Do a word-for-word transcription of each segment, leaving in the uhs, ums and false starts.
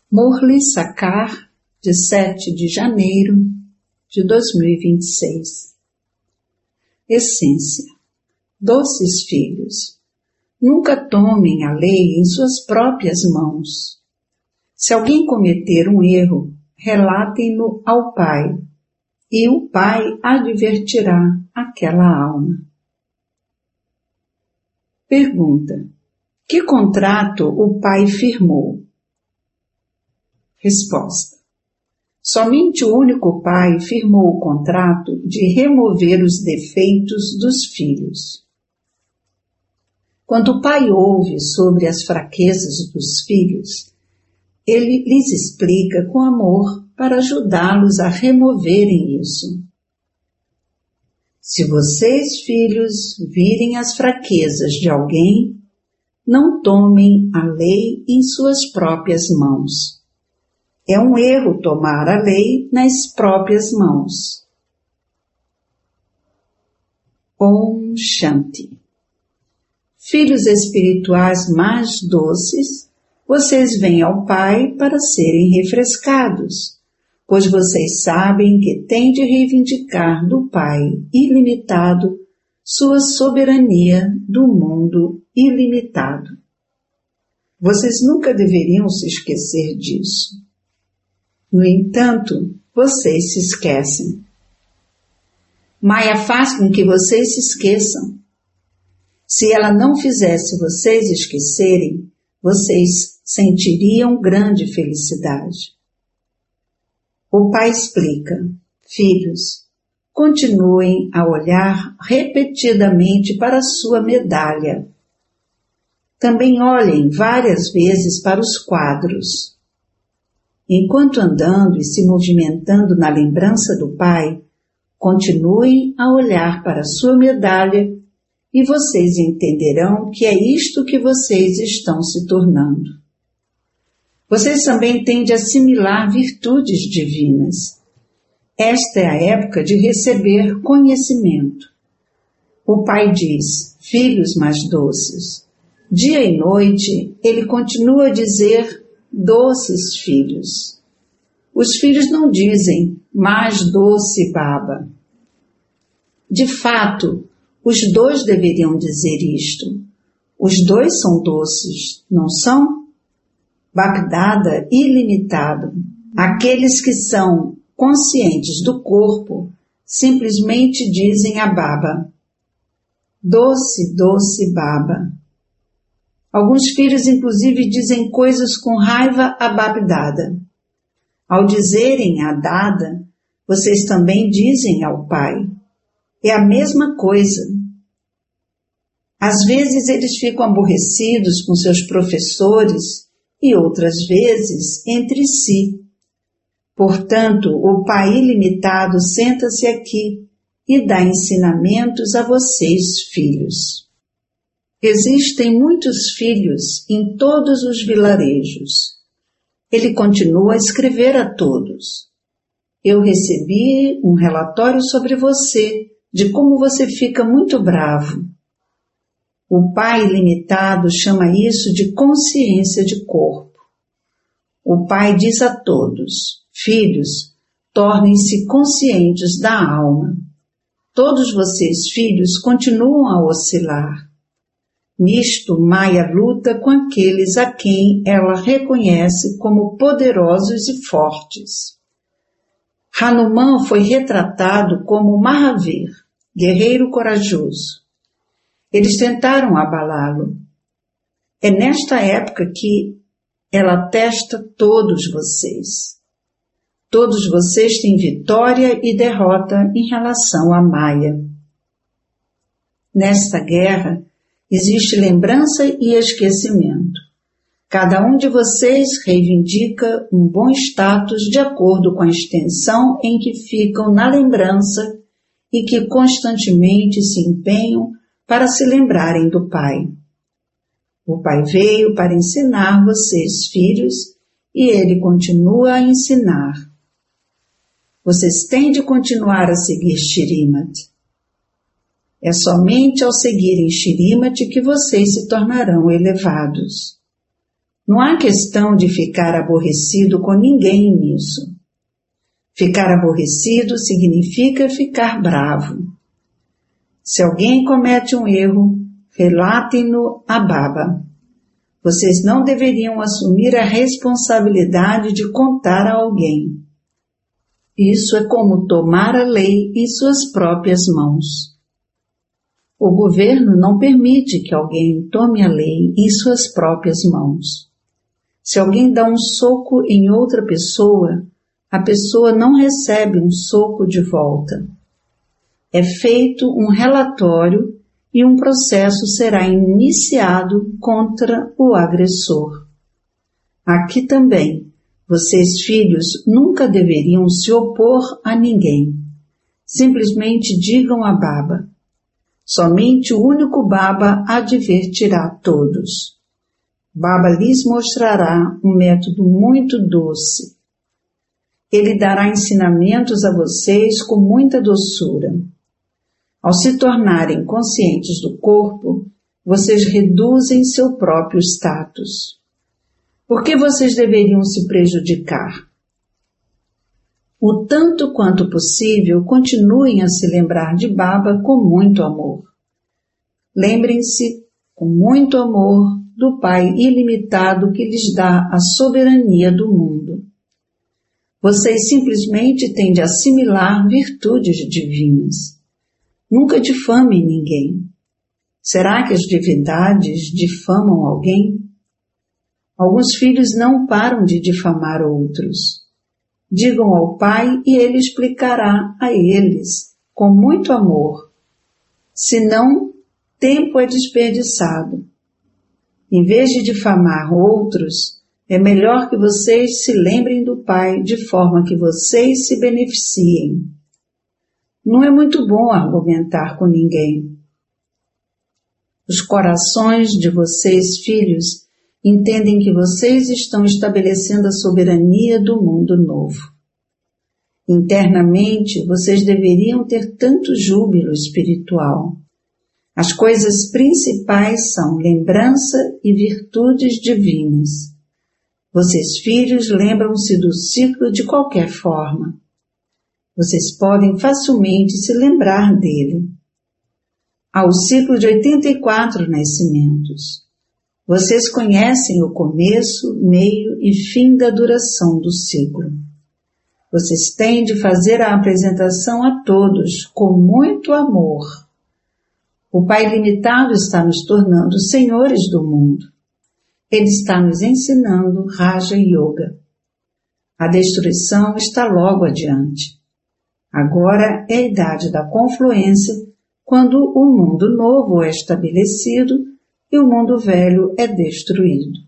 Murli Sakar, de sete de janeiro de dois mil e vinte e seis. Essência. Doces filhos, nunca tomem a lei em suas próprias mãos. Se alguém cometer um erro, relatem-no ao Pai, e o Pai advertirá aquela alma. Pergunta: que contrato o Pai firmou? Resposta: somente o único Pai firmou o contrato de remover os defeitos dos filhos. Quando o Pai ouve sobre as fraquezas dos filhos, ele lhes explica com amor para ajudá-los a removerem isso. Se vocês, filhos, virem as fraquezas de alguém, não tomem a lei em suas próprias mãos. É um erro tomar a lei nas próprias mãos. Om Shanti. Filhos espirituais mais doces, vocês vêm ao Pai para serem refrescados, pois vocês sabem que têm de reivindicar do Pai ilimitado sua soberania do mundo ilimitado. Vocês nunca deveriam se esquecer disso. No entanto, vocês se esquecem. Maya faz com que vocês se esqueçam. Se ela não fizesse vocês esquecerem, vocês sentiriam grande felicidade. O Pai explica: filhos, continuem a olhar repetidamente para a sua medalha. Também olhem várias vezes para os quadros. Enquanto andando e se movimentando na lembrança do Pai, continuem a olhar para a sua medalha e vocês entenderão que é isto que vocês estão se tornando. Vocês também têm de assimilar virtudes divinas. Esta é a época de receber conhecimento. O Pai diz: filhos mais doces. Dia e noite, ele continua a dizer: doces filhos. Os filhos não dizem mais doce Baba. De fato, os dois deveriam dizer isto. Os dois são doces, não são? Bapdada ilimitado. Aqueles que são conscientes do corpo simplesmente dizem a Baba: doce, doce Baba. Alguns filhos, inclusive, dizem coisas com raiva a Bapdada. Ao dizerem a Dada, vocês também dizem ao Pai. É a mesma coisa. Às vezes eles ficam aborrecidos com seus professores e outras vezes entre si. Portanto, o Pai ilimitado senta-se aqui e dá ensinamentos a vocês, filhos. Existem muitos filhos em todos os vilarejos. Ele continua a escrever a todos. Eu recebi um relatório sobre você, de como você fica muito bravo. O Pai ilimitado chama isso de consciência de corpo. O Pai diz a todos: filhos, tornem-se conscientes da alma. Todos vocês, filhos, continuam a oscilar. Nisto, Maya luta com aqueles a quem ela reconhece como poderosos e fortes. Hanuman foi retratado como Mahavir, guerreiro corajoso. Eles tentaram abalá-lo. É nesta época que ela testa todos vocês. Todos vocês têm vitória e derrota em relação a Maya. Nesta guerra, existe lembrança e esquecimento. Cada um de vocês reivindica um bom status de acordo com a extensão em que ficam na lembrança e que constantemente se empenham para se lembrarem do Pai. O Pai veio para ensinar vocês, filhos, e Ele continua a ensinar. Vocês têm de continuar a seguir Shrimati. É somente ao seguirem Shrimati que vocês se tornarão elevados. Não há questão de ficar aborrecido com ninguém nisso. Ficar aborrecido significa ficar bravo. Se alguém comete um erro, relatem-no a Baba. Vocês não deveriam assumir a responsabilidade de contar a alguém. Isso é como tomar a lei em suas próprias mãos. O governo não permite que alguém tome a lei em suas próprias mãos. Se alguém dá um soco em outra pessoa, a pessoa não recebe um soco de volta. É feito um relatório e um processo será iniciado contra o agressor. Aqui também, vocês filhos nunca deveriam se opor a ninguém. Simplesmente digam a Baba. Somente o único Baba advertirá todos. Baba lhes mostrará um método muito doce. Ele dará ensinamentos a vocês com muita doçura. Ao se tornarem conscientes do corpo, vocês reduzem seu próprio status. Por que vocês deveriam se prejudicar? O tanto quanto possível, continuem a se lembrar de Baba com muito amor. Lembrem-se, com muito amor, do Pai ilimitado que lhes dá a soberania do mundo. Vocês simplesmente têm de assimilar virtudes divinas. Nunca difamem ninguém. Será que as divindades difamam alguém? Alguns filhos não param de difamar outros. Digam ao Pai e Ele explicará a eles, com muito amor. Senão, tempo é desperdiçado. Em vez de difamar outros, é melhor que vocês se lembrem do Pai de forma que vocês se beneficiem. Não é muito bom argumentar com ninguém. Os corações de vocês, filhos, entendem que vocês estão estabelecendo a soberania do mundo novo. Internamente, vocês deveriam ter tanto júbilo espiritual. As coisas principais são lembrança e virtudes divinas. Vocês, filhos, lembram-se do ciclo de qualquer forma. Vocês podem facilmente se lembrar dele. Há o ciclo de oitenta e quatro nascimentos. Vocês conhecem o começo, meio e fim da duração do ciclo. Vocês têm de fazer a apresentação a todos com muito amor. O Pai Ilimitado está nos tornando senhores do mundo. Ele está nos ensinando Raja Yoga. A destruição está logo adiante. Agora é a idade da confluência, quando o mundo novo é estabelecido e o mundo velho é destruído.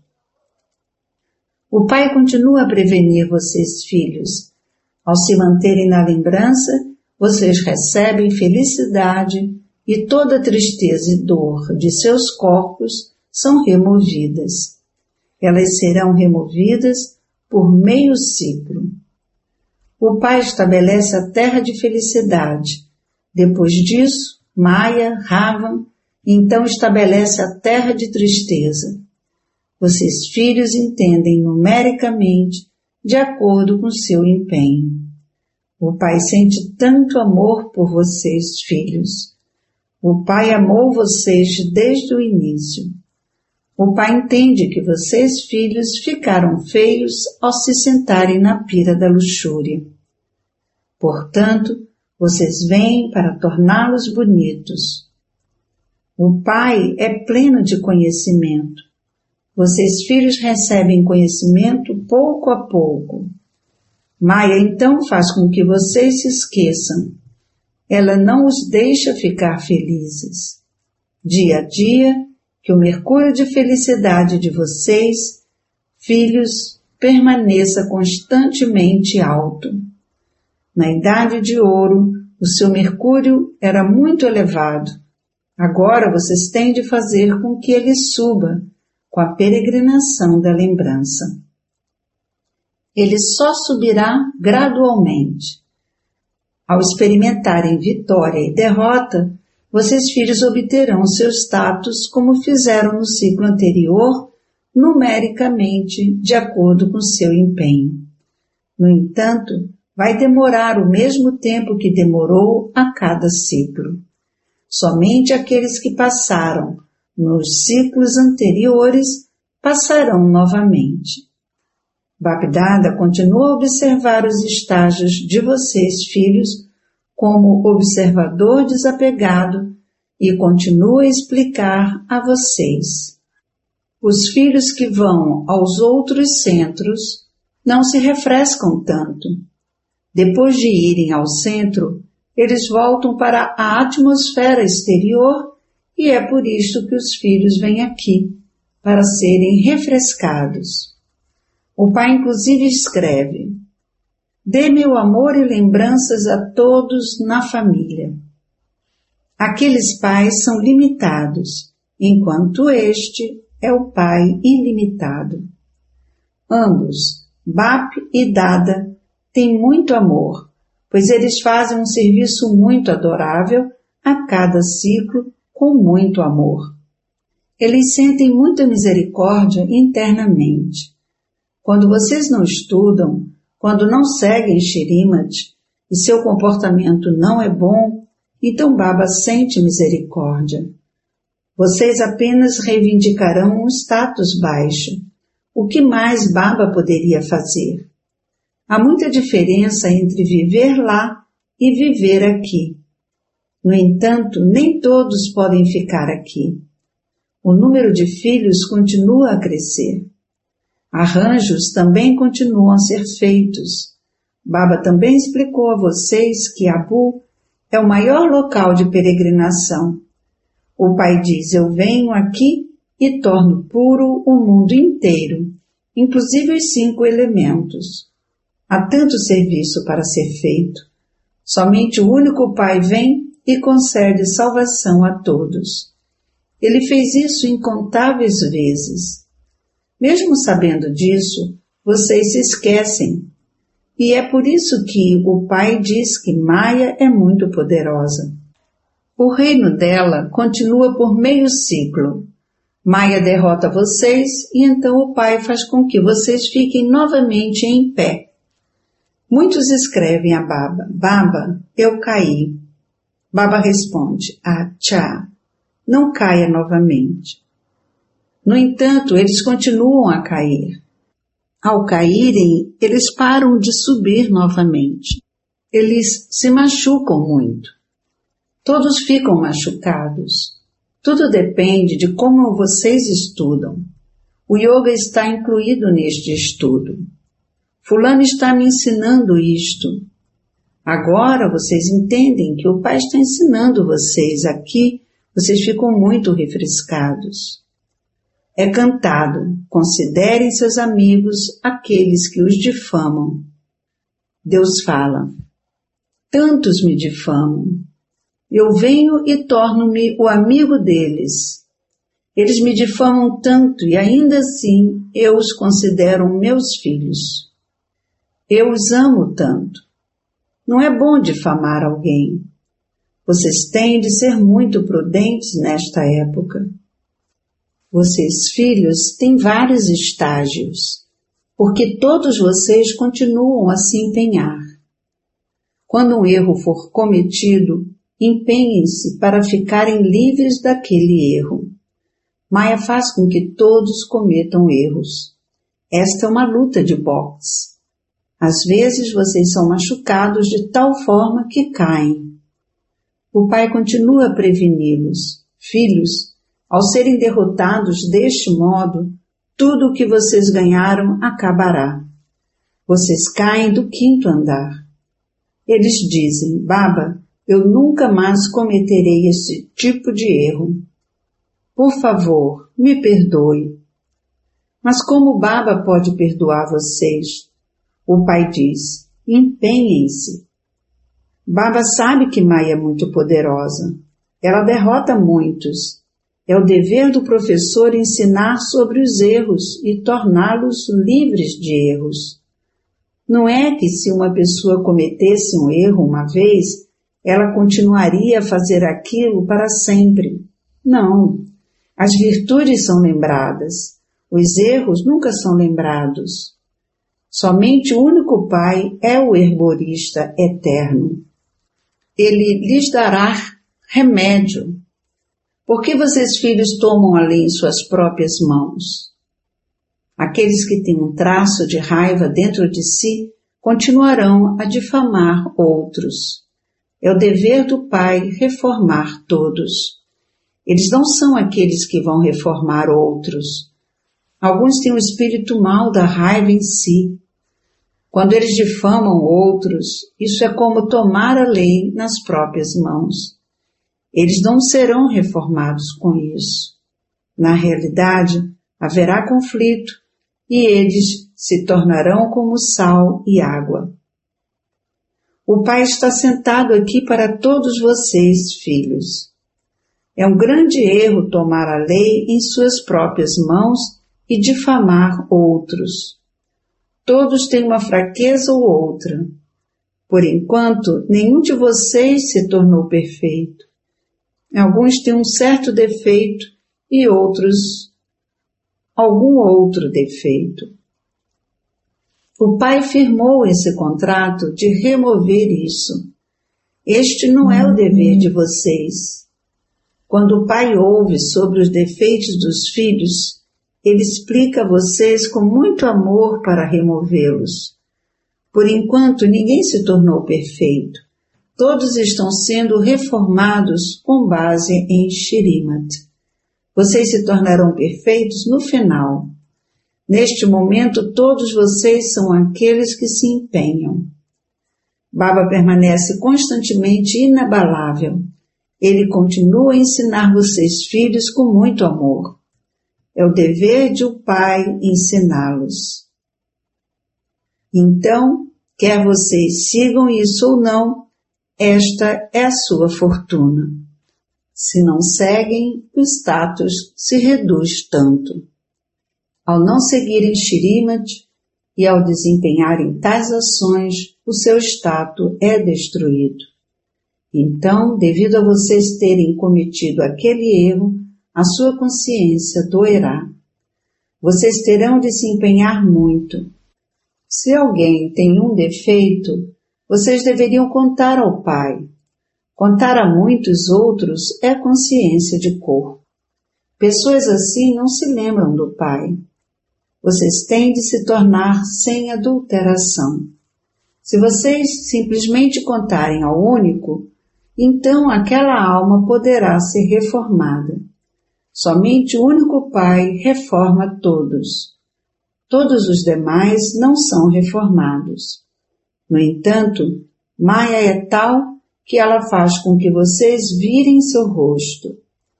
O Pai continua a prevenir vocês, filhos. Ao se manterem na lembrança, vocês recebem felicidade e toda tristeza e dor de seus corpos são removidas. Elas serão removidas por meio ciclo. O Pai estabelece a terra de felicidade. Depois disso, Maya, Ravan, então estabelece a terra de tristeza. Vocês, filhos, entendem numericamente de acordo com seu empenho. O Pai sente tanto amor por vocês, filhos. O Pai amou vocês desde o início. O Pai entende que vocês, filhos, ficaram feios ao se sentarem na pira da luxúria. Portanto, vocês vêm para torná-los bonitos. O Pai é pleno de conhecimento. Vocês, filhos, recebem conhecimento pouco a pouco. Maya, então, faz com que vocês se esqueçam. Ela não os deixa ficar felizes. Dia a dia, que o mercúrio de felicidade de vocês, filhos, permaneça constantemente alto. Na idade de ouro, o seu mercúrio era muito elevado. Agora vocês têm de fazer com que ele suba, com a peregrinação da lembrança. Ele só subirá gradualmente. Ao experimentarem vitória e derrota, vocês, filhos, obterão seu status como fizeram no ciclo anterior, numericamente de acordo com seu empenho. No entanto, vai demorar o mesmo tempo que demorou a cada ciclo. Somente aqueles que passaram nos ciclos anteriores passarão novamente. Bapdada continua a observar os estágios de vocês, filhos, como observador desapegado e continua a explicar a vocês. Os filhos que vão aos outros centros não se refrescam tanto. Depois de irem ao centro, eles voltam para a atmosfera exterior e é por isso que os filhos vêm aqui, para serem refrescados. O pai inclusive escreve: dê meu amor e lembranças a todos na família. Aqueles pais são limitados, enquanto este é o pai ilimitado. Ambos, Bap e Dada, têm muito amor, pois eles fazem um serviço muito adorável a cada ciclo com muito amor. Eles sentem muita misericórdia internamente. Quando vocês não estudam, quando não seguem Shrimad e seu comportamento não é bom, então Baba sente misericórdia. Vocês apenas reivindicarão um status baixo. O que mais Baba poderia fazer? Há muita diferença entre viver lá e viver aqui. No entanto, nem todos podem ficar aqui. O número de filhos continua a crescer. Arranjos também continuam a ser feitos. Baba também explicou a vocês que Abu é o maior local de peregrinação. O pai diz: eu venho aqui e torno puro o mundo inteiro, inclusive os cinco elementos. Há tanto serviço para ser feito. Somente o único pai vem e concede salvação a todos. Ele fez isso incontáveis vezes. Mesmo sabendo disso, vocês se esquecem. E é por isso que o pai diz que Maya é muito poderosa. O reino dela continua por meio ciclo. Maya derrota vocês e então o pai faz com que vocês fiquem novamente em pé. Muitos escrevem a Baba: Baba, eu caí. Baba responde: ah, tchá, não caia novamente. No entanto, eles continuam a cair. Ao caírem, eles param de subir novamente. Eles se machucam muito. Todos ficam machucados. Tudo depende de como vocês estudam. O yoga está incluído neste estudo. Fulano está me ensinando isto. Agora vocês entendem que o pai está ensinando vocês aqui, vocês ficam muito refrescados. É cantado: considerem seus amigos aqueles que os difamam. Deus fala: tantos me difamam. Eu venho e torno-me o amigo deles. Eles me difamam tanto e ainda assim eu os considero meus filhos. Eu os amo tanto. Não é bom difamar alguém. Vocês têm de ser muito prudentes nesta época. Vocês, filhos, têm vários estágios, porque todos vocês continuam a se empenhar. Quando um erro for cometido, empenhem-se para ficarem livres daquele erro. Maya faz com que todos cometam erros. Esta é uma luta de boxe. Às vezes vocês são machucados de tal forma que caem. O pai continua a preveni-los. Filhos, ao serem derrotados deste modo, tudo o que vocês ganharam acabará. Vocês caem do quinto andar. Eles dizem: Baba, eu nunca mais cometerei esse tipo de erro. Por favor, me perdoe. Mas como Baba pode perdoar vocês? O pai diz: empenhem-se. Baba sabe que Maya é muito poderosa. Ela derrota muitos. É o dever do professor ensinar sobre os erros e torná-los livres de erros. Não é que se uma pessoa cometesse um erro uma vez, ela continuaria a fazer aquilo para sempre. Não. As virtudes são lembradas. Os erros nunca são lembrados. Somente o único Pai é o herborista eterno. Ele lhes dará remédio. Por que vocês, filhos, tomam a lei em suas próprias mãos? Aqueles que têm um traço de raiva dentro de si continuarão a difamar outros. É o dever do Pai reformar todos. Eles não são aqueles que vão reformar outros. Alguns têm o espírito mau da raiva em si. Quando eles difamam outros, isso é como tomar a lei nas próprias mãos. Eles não serão reformados com isso. Na realidade, haverá conflito e eles se tornarão como sal e água. O Pai está sentado aqui para todos vocês, filhos. É um grande erro tomar a lei em suas próprias mãos e difamar outros. Todos têm uma fraqueza ou outra. Por enquanto, nenhum de vocês se tornou perfeito. Alguns têm um certo defeito e outros algum outro defeito. O Pai firmou esse contrato de remover isso. Este não é o dever de vocês. Quando o Pai ouve sobre os defeitos dos filhos, Ele explica a vocês com muito amor para removê-los. Por enquanto, ninguém se tornou perfeito. Todos estão sendo reformados com base em Shrimat. Vocês se tornarão perfeitos no final. Neste momento, todos vocês são aqueles que se empenham. Baba permanece constantemente inabalável. Ele continua a ensinar vocês, filhos, com muito amor. É o dever de um pai ensiná-los. Então, quer vocês sigam isso ou não, esta é a sua fortuna. Se não seguem, o status se reduz tanto. Ao não seguirem Shrimat e ao desempenharem tais ações, o seu status é destruído. Então, devido a vocês terem cometido aquele erro, a sua consciência doerá. Vocês terão de se empenhar muito. Se alguém tem um defeito, vocês deveriam contar ao Pai. Contar a muitos outros é consciência de corpo. Pessoas assim não se lembram do Pai. Vocês têm de se tornar sem adulteração. Se vocês simplesmente contarem ao único, então aquela alma poderá ser reformada. Somente o único Pai reforma todos. Todos os demais não são reformados. No entanto, Maya é tal que ela faz com que vocês virem seu rosto.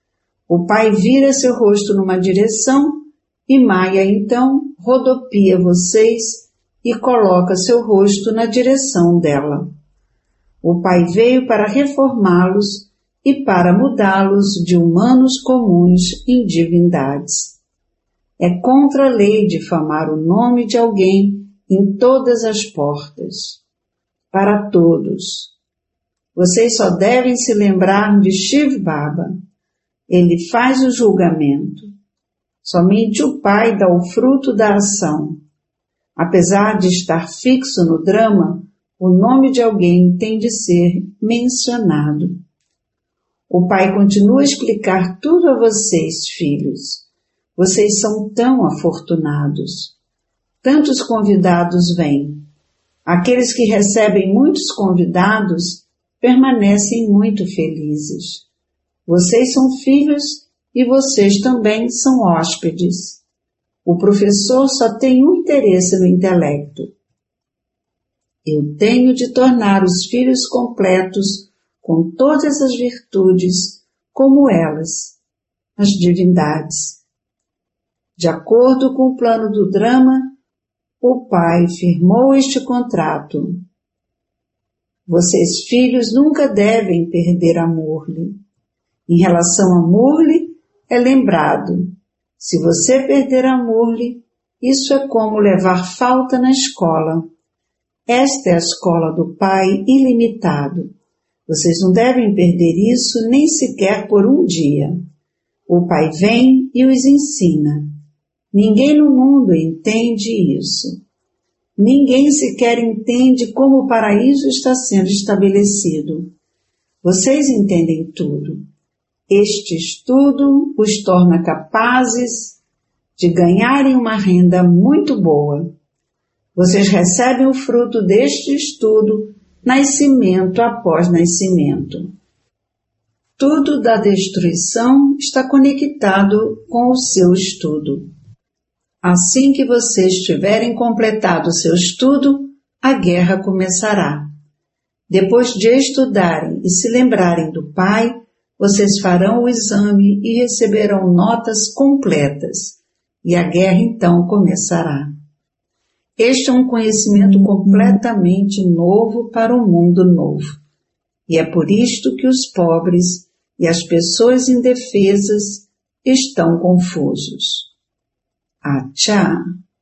O Pai vira seu rosto numa direção e Maya então rodopia vocês e coloca seu rosto na direção dela. O Pai veio para reformá-los e para mudá-los de humanos comuns em divindades. É contra a lei difamar o nome de alguém em todas as portas. Para todos. Vocês só devem se lembrar de Shiv Baba. Ele faz o julgamento. Somente o Pai dá o fruto da ação. Apesar de estar fixo no drama, o nome de alguém tem de ser mencionado. O Pai continua a explicar tudo a vocês, filhos. Vocês são tão afortunados. Tantos convidados vêm. Aqueles que recebem muitos convidados permanecem muito felizes. Vocês são filhos e vocês também são hóspedes. O professor só tem um interesse no intelecto. Eu tenho de tornar os filhos completos com todas as virtudes como elas, as divindades. De acordo com o plano do drama, o Pai firmou este contrato. Vocês, filhos, nunca devem perder a Murli. Em relação a Murli, é lembrado, se você perder a Murli, isso é como levar falta na escola. Esta é a escola do Pai ilimitado. Vocês não devem perder isso nem sequer por um dia. O Pai vem e os ensina. Ninguém no mundo entende isso. Ninguém sequer entende como o paraíso está sendo estabelecido. Vocês entendem tudo. Este estudo os torna capazes de ganharem uma renda muito boa. Vocês recebem o fruto deste estudo, nascimento após nascimento. Tudo da destruição está conectado com o seu estudo. Assim que vocês tiverem completado o seu estudo, a guerra começará. Depois de estudarem e se lembrarem do Pai, vocês farão o exame e receberão notas completas, e a guerra então começará. Este é um conhecimento completamente novo para um mundo novo, e é por isto que os pobres e as pessoas indefesas estão confusos. Atchá!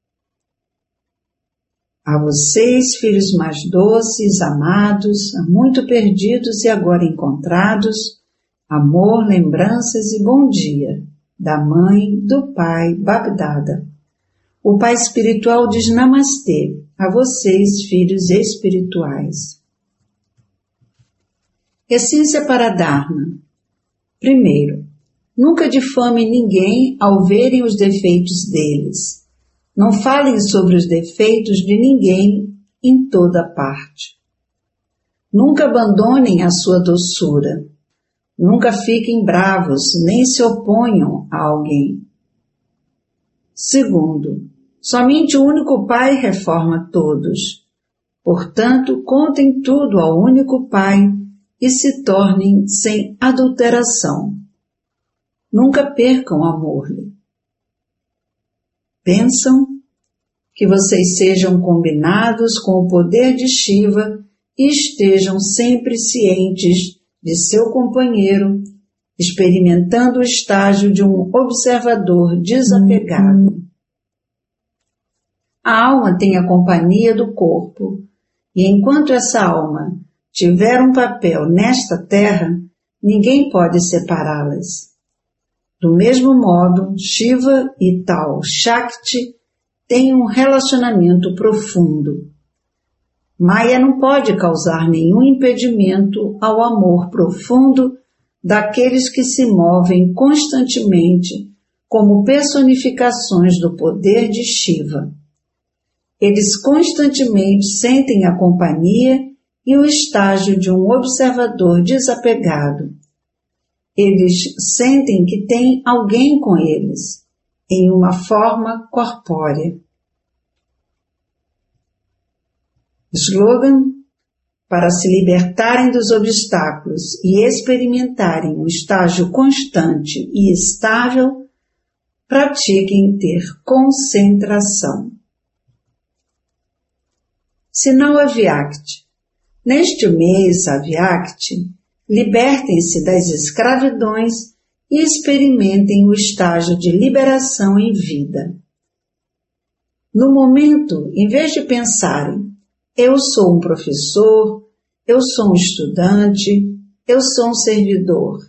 A vocês, filhos mais doces, amados, muito perdidos e agora encontrados, amor, lembranças e bom dia, da mãe, do pai, Babdada. O pai espiritual diz namastê a vocês, filhos espirituais. Essência para Dharma. Primeiro, nunca difamem ninguém ao verem os defeitos deles. Não falem sobre os defeitos de ninguém em toda parte. Nunca abandonem a sua doçura. Nunca fiquem bravos, nem se oponham a alguém. Segundo, somente o único Pai reforma todos. Portanto, contem tudo ao único Pai e se tornem sem adulteração. Nunca percam amor-lhe. Pensam que vocês sejam combinados com o poder de Shiva e estejam sempre cientes de seu companheiro, experimentando o estágio de um observador desapegado. A alma tem a companhia do corpo, e enquanto essa alma tiver um papel nesta terra, ninguém pode separá-las. Do mesmo modo, Shiva e tal Shakti têm um relacionamento profundo. Maya não pode causar nenhum impedimento ao amor profundo daqueles que se movem constantemente como personificações do poder de Shiva. Eles constantemente sentem a companhia e o estágio de um observador desapegado. Eles sentem que tem alguém com eles, em uma forma corpórea. Slogan: para se libertarem dos obstáculos e experimentarem um estágio constante e estável, pratiquem ter concentração. Sinal Avyakti. Neste mês Avyakti, libertem-se das escravidões e experimentem o estágio de liberação em vida. No momento, em vez de pensarem, eu sou um professor, eu sou um estudante, eu sou um servidor.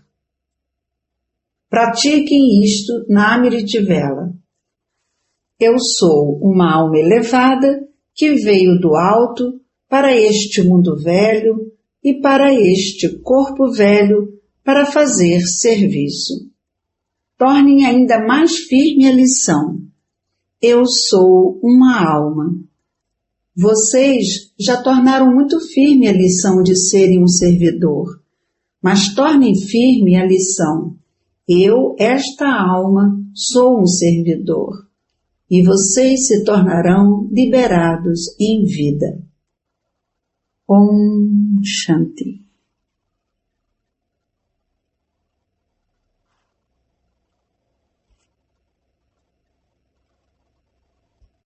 Pratiquem isto na Amityvela. Eu sou uma alma elevada que veio do alto para este mundo velho e para este corpo velho para fazer serviço. Tornem ainda mais firme a lição. Eu sou uma alma. Vocês já tornaram muito firme a lição de serem um servidor, mas tornem firme a lição. Eu, esta alma, sou um servidor, e vocês se tornarão liberados em vida. Om Shanti.